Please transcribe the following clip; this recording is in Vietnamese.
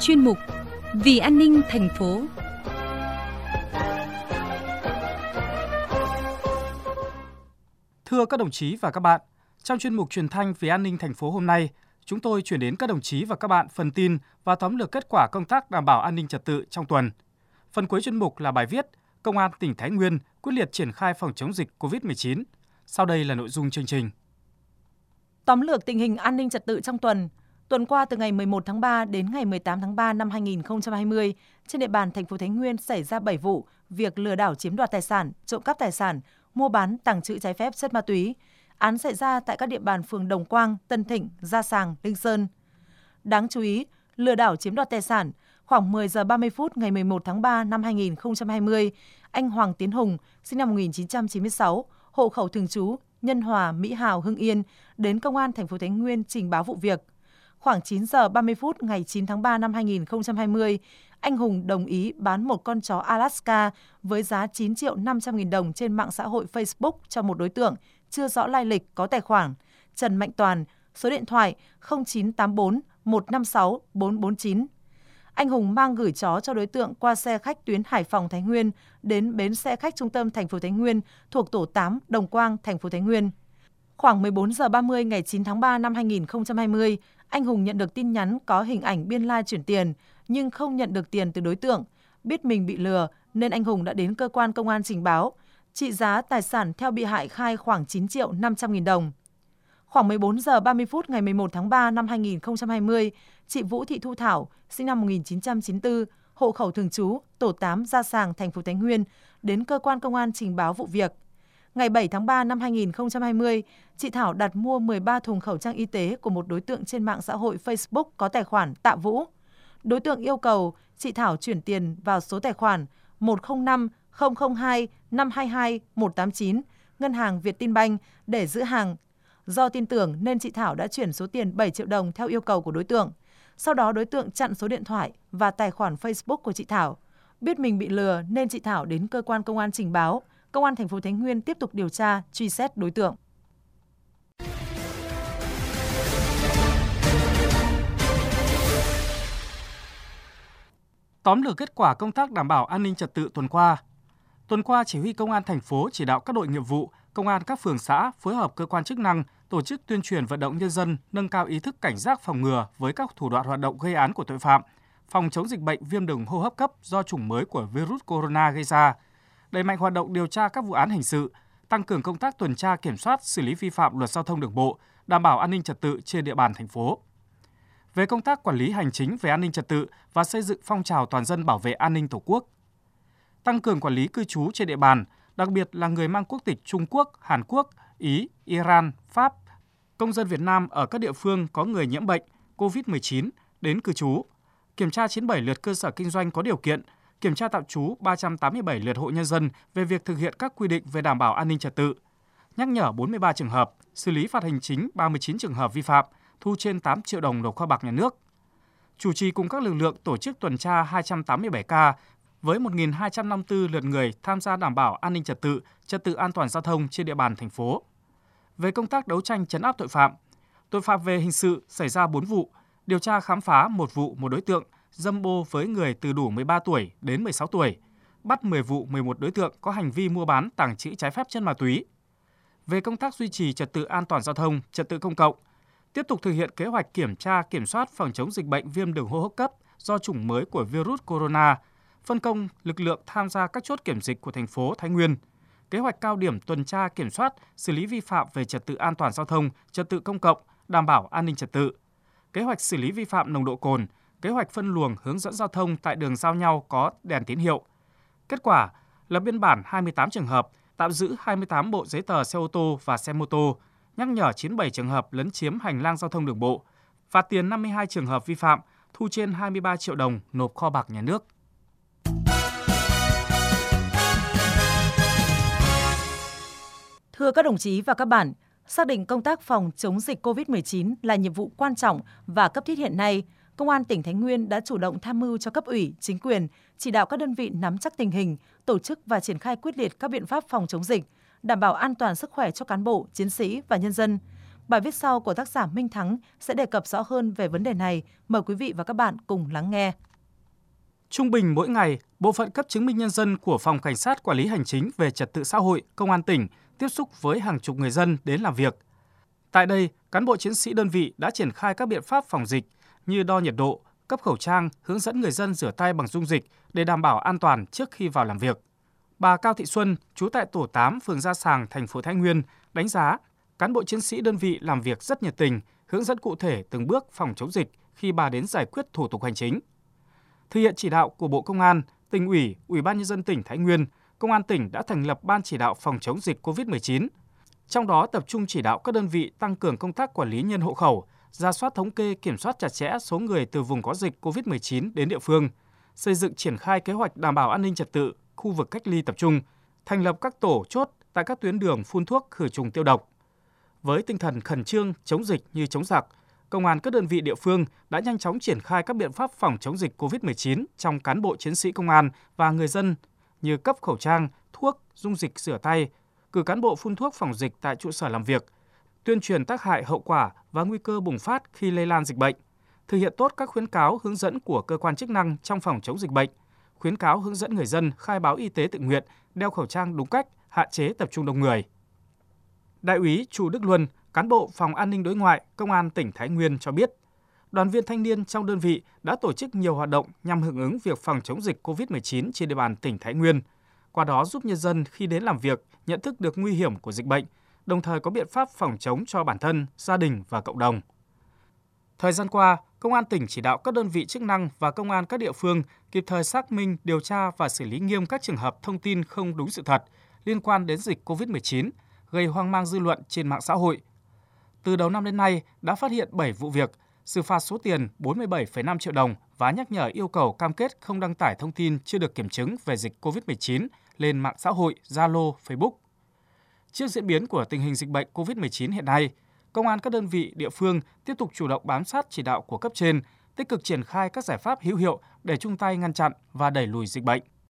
chuyên mục Vì an ninh thành phố. Thưa các đồng chí và các bạn, trong chuyên mục truyền thanh Vì an ninh thành phố hôm nay, chúng tôi chuyển đến các đồng chí và các bạn phần tin và tóm lược kết quả công tác đảm bảo an ninh trật tự trong tuần. Phần cuối chuyên mục là bài viết Công an tỉnh Thái Nguyên quyết liệt triển khai phòng chống dịch COVID-19. Sau đây là nội dung chương trình. Tóm lược tình hình an ninh trật tự trong tuần. Tuần qua từ ngày 11 tháng 3 đến ngày 18 tháng 3 năm 2020, trên địa bàn thành phố Thái Nguyên xảy ra 7 vụ việc lừa đảo chiếm đoạt tài sản, trộm cắp tài sản, mua bán, tàng trữ trái phép chất ma túy. Án xảy ra tại các địa bàn phường Đồng Quang, Tân Thịnh, Gia Sàng, Linh Sơn. Đáng chú ý, lừa đảo chiếm đoạt tài sản, khoảng 10 giờ 30 phút ngày 11 tháng 3 năm 2020, anh Hoàng Tiến Hùng, sinh năm 1996, hộ khẩu thường trú Nhân Hòa, Mỹ Hào, Hưng Yên, đến Công an thành phố Thái Nguyên trình báo vụ việc. Khoảng 9 giờ 30 phút ngày 9 tháng 3 năm 2020, anh Hùng đồng ý bán một con chó Alaska với giá 9 triệu 500 nghìn đồng trên mạng xã hội Facebook cho một đối tượng chưa rõ lai lịch có tài khoản Trần Mạnh Toàn, số điện thoại 0984 156 449. Anh Hùng mang gửi chó cho đối tượng qua xe khách tuyến Hải Phòng Thái Nguyên đến bến xe khách trung tâm thành phố Thái Nguyên thuộc tổ 8 Đồng Quang, thành phố Thái Nguyên. Khoảng 14 giờ 30 ngày 9 tháng 3 năm 2020, anh Hùng nhận được tin nhắn có hình ảnh biên lai chuyển tiền nhưng không nhận được tiền từ đối tượng. Biết mình bị lừa nên anh Hùng đã đến cơ quan công an trình báo. Trị giá tài sản theo bị hại khai khoảng 9 triệu 500 nghìn đồng. Khoảng 14 giờ 30 phút ngày 11 tháng 3 năm 2020, chị Vũ Thị Thu Thảo, sinh năm 1994, hộ khẩu thường trú, tổ 8 Gia Sàng, thành phố Thái Nguyên, đến cơ quan công an trình báo vụ việc. Ngày 7 tháng 3 năm 2020, chị Thảo đặt mua 13 thùng khẩu trang y tế của một đối tượng trên mạng xã hội Facebook có tài khoản Tạ Vũ. Đối tượng yêu cầu chị Thảo chuyển tiền vào số tài khoản 105 002 522 189, Ngân hàng Vietinbank để giữ hàng. Do tin tưởng nên chị Thảo đã chuyển số tiền 7 triệu đồng theo yêu cầu của đối tượng. Sau đó đối tượng chặn số điện thoại và tài khoản Facebook của chị Thảo. Biết mình bị lừa nên chị Thảo đến cơ quan công an trình báo. Công an thành phố Thái Nguyên tiếp tục điều tra, truy xét đối tượng. Tóm lược kết quả công tác đảm bảo an ninh trật tự tuần qua. Tuần qua, Chỉ huy Công an thành phố chỉ đạo các đội nghiệp vụ, công an các phường xã phối hợp cơ quan chức năng tổ chức tuyên truyền vận động nhân dân nâng cao ý thức cảnh giác phòng ngừa với các thủ đoạn hoạt động gây án của tội phạm, phòng chống dịch bệnh viêm đường hô hấp cấp do chủng mới của virus corona gây ra, đẩy mạnh hoạt động điều tra các vụ án hình sự, tăng cường công tác tuần tra kiểm soát xử lý vi phạm luật giao thông đường bộ, đảm bảo an ninh trật tự trên địa bàn thành phố. Về công tác quản lý hành chính về an ninh trật tự và xây dựng phong trào toàn dân bảo vệ an ninh Tổ quốc. Tăng cường quản lý cư trú trên địa bàn, đặc biệt là người mang quốc tịch Trung Quốc, Hàn Quốc, Ý, Iran, Pháp, công dân Việt Nam ở các địa phương có người nhiễm bệnh COVID-19 đến cư trú, kiểm tra 97 lượt cơ sở kinh doanh có điều kiện, kiểm tra tạm trú 387 lượt hộ nhân dân về việc thực hiện các quy định về đảm bảo an ninh trật tự, nhắc nhở 43 trường hợp, xử lý phạt hành chính 39 trường hợp vi phạm, thu trên 8 triệu đồng nộp kho bạc nhà nước. Chủ trì cùng các lực lượng tổ chức tuần tra 287 ca với 1.254 lượt người tham gia đảm bảo an ninh trật tự an toàn giao thông trên địa bàn thành phố. Về công tác đấu tranh trấn áp tội phạm về hình sự xảy ra 4 vụ, điều tra khám phá 1 vụ một đối tượng dâm ô với người từ đủ 13 tuổi đến 16 tuổi, bắt 10 vụ 11 đối tượng có hành vi mua bán tàng trữ trái phép chất ma túy. Về công tác duy trì trật tự an toàn giao thông, trật tự công cộng, tiếp tục thực hiện kế hoạch kiểm tra kiểm soát phòng chống dịch bệnh viêm đường hô hấp cấp do chủng mới của virus corona, phân công lực lượng tham gia các chốt kiểm dịch của thành phố Thái Nguyên, kế hoạch cao điểm tuần tra kiểm soát, xử lý vi phạm về trật tự an toàn giao thông, trật tự công cộng, đảm bảo an ninh trật tự, kế hoạch xử lý vi phạm nồng độ cồn, kế hoạch phân luồng hướng dẫn giao thông tại đường giao nhau có đèn tín hiệu. Kết quả lập biên bản 28 trường hợp, tạm giữ 28 bộ giấy tờ xe ô tô và xe mô tô, nhắc nhở 97 trường hợp lấn chiếm hành lang giao thông đường bộ, phạt tiền 52 trường hợp vi phạm, thu trên 23 triệu đồng nộp kho bạc nhà nước. Thưa các đồng chí và các bạn, xác định công tác phòng chống dịch COVID-19 là nhiệm vụ quan trọng và cấp thiết hiện nay, Công an tỉnh Thái Nguyên đã chủ động tham mưu cho cấp ủy, chính quyền, chỉ đạo các đơn vị nắm chắc tình hình, tổ chức và triển khai quyết liệt các biện pháp phòng chống dịch, đảm bảo an toàn sức khỏe cho cán bộ, chiến sĩ và nhân dân. Bài viết sau của tác giả Minh Thắng sẽ đề cập rõ hơn về vấn đề này. Mời quý vị và các bạn cùng lắng nghe. Trung bình mỗi ngày, bộ phận cấp chứng minh nhân dân của Phòng Cảnh sát Quản lý Hành chính về Trật tự xã hội, Công an tỉnh tiếp xúc với hàng chục người dân đến làm việc. Tại đây, cán bộ chiến sĩ đơn vị đã triển khai các biện pháp phòng dịch như đo nhiệt độ, cấp khẩu trang, hướng dẫn người dân rửa tay bằng dung dịch để đảm bảo an toàn trước khi vào làm việc. Bà Cao Thị Xuân, trú tại tổ 8, phường Gia Sàng, thành phố Thái Nguyên, đánh giá cán bộ chiến sĩ đơn vị làm việc rất nhiệt tình, hướng dẫn cụ thể từng bước phòng chống dịch khi bà đến giải quyết thủ tục hành chính. Thực hiện chỉ đạo của Bộ Công an, Tỉnh ủy, Ủy ban nhân dân tỉnh Thái Nguyên, Công an tỉnh đã thành lập Ban chỉ đạo phòng chống dịch COVID-19. Trong đó tập trung chỉ đạo các đơn vị tăng cường công tác quản lý nhân hộ khẩu, rà soát thống kê kiểm soát chặt chẽ số người từ vùng có dịch COVID-19 đến địa phương, xây dựng triển khai kế hoạch đảm bảo an ninh trật tự, khu vực cách ly tập trung, thành lập các tổ chốt tại các tuyến đường phun thuốc khử trùng tiêu độc. Với tinh thần khẩn trương chống dịch như chống giặc, Công an các đơn vị địa phương đã nhanh chóng triển khai các biện pháp phòng chống dịch COVID-19 trong cán bộ chiến sĩ công an và người dân như cấp khẩu trang, thuốc, dung dịch rửa tay, cử cán bộ phun thuốc phòng dịch tại trụ sở làm việc, tuyên truyền tác hại hậu quả và nguy cơ bùng phát khi lây lan dịch bệnh, thực hiện tốt các khuyến cáo hướng dẫn của cơ quan chức năng trong phòng chống dịch bệnh, khuyến cáo hướng dẫn người dân khai báo y tế tự nguyện, đeo khẩu trang đúng cách, hạn chế tập trung đông người. Đại úy Chu Đức Luân, cán bộ Phòng An ninh Đối ngoại, Công an tỉnh Thái Nguyên cho biết, đoàn viên thanh niên trong đơn vị đã tổ chức nhiều hoạt động nhằm hưởng ứng việc phòng chống dịch COVID-19 trên địa bàn tỉnh Thái Nguyên, qua đó giúp nhân dân khi đến làm việc nhận thức được nguy hiểm của dịch bệnh, đồng thời có biện pháp phòng chống cho bản thân, gia đình và cộng đồng. Thời gian qua, Công an tỉnh chỉ đạo các đơn vị chức năng và công an các địa phương kịp thời xác minh, điều tra và xử lý nghiêm các trường hợp thông tin không đúng sự thật liên quan đến dịch COVID-19, gây hoang mang dư luận trên mạng xã hội. Từ đầu năm đến nay đã phát hiện 7 vụ việc, xử phạt số tiền 47,5 triệu đồng và nhắc nhở yêu cầu cam kết không đăng tải thông tin chưa được kiểm chứng về dịch COVID-19 lên mạng xã hội, Zalo, Facebook. Trước diễn biến của tình hình dịch bệnh COVID-19 hiện nay, Công an các đơn vị địa phương tiếp tục chủ động bám sát chỉ đạo của cấp trên, tích cực triển khai các giải pháp hữu hiệu để chung tay ngăn chặn và đẩy lùi dịch bệnh.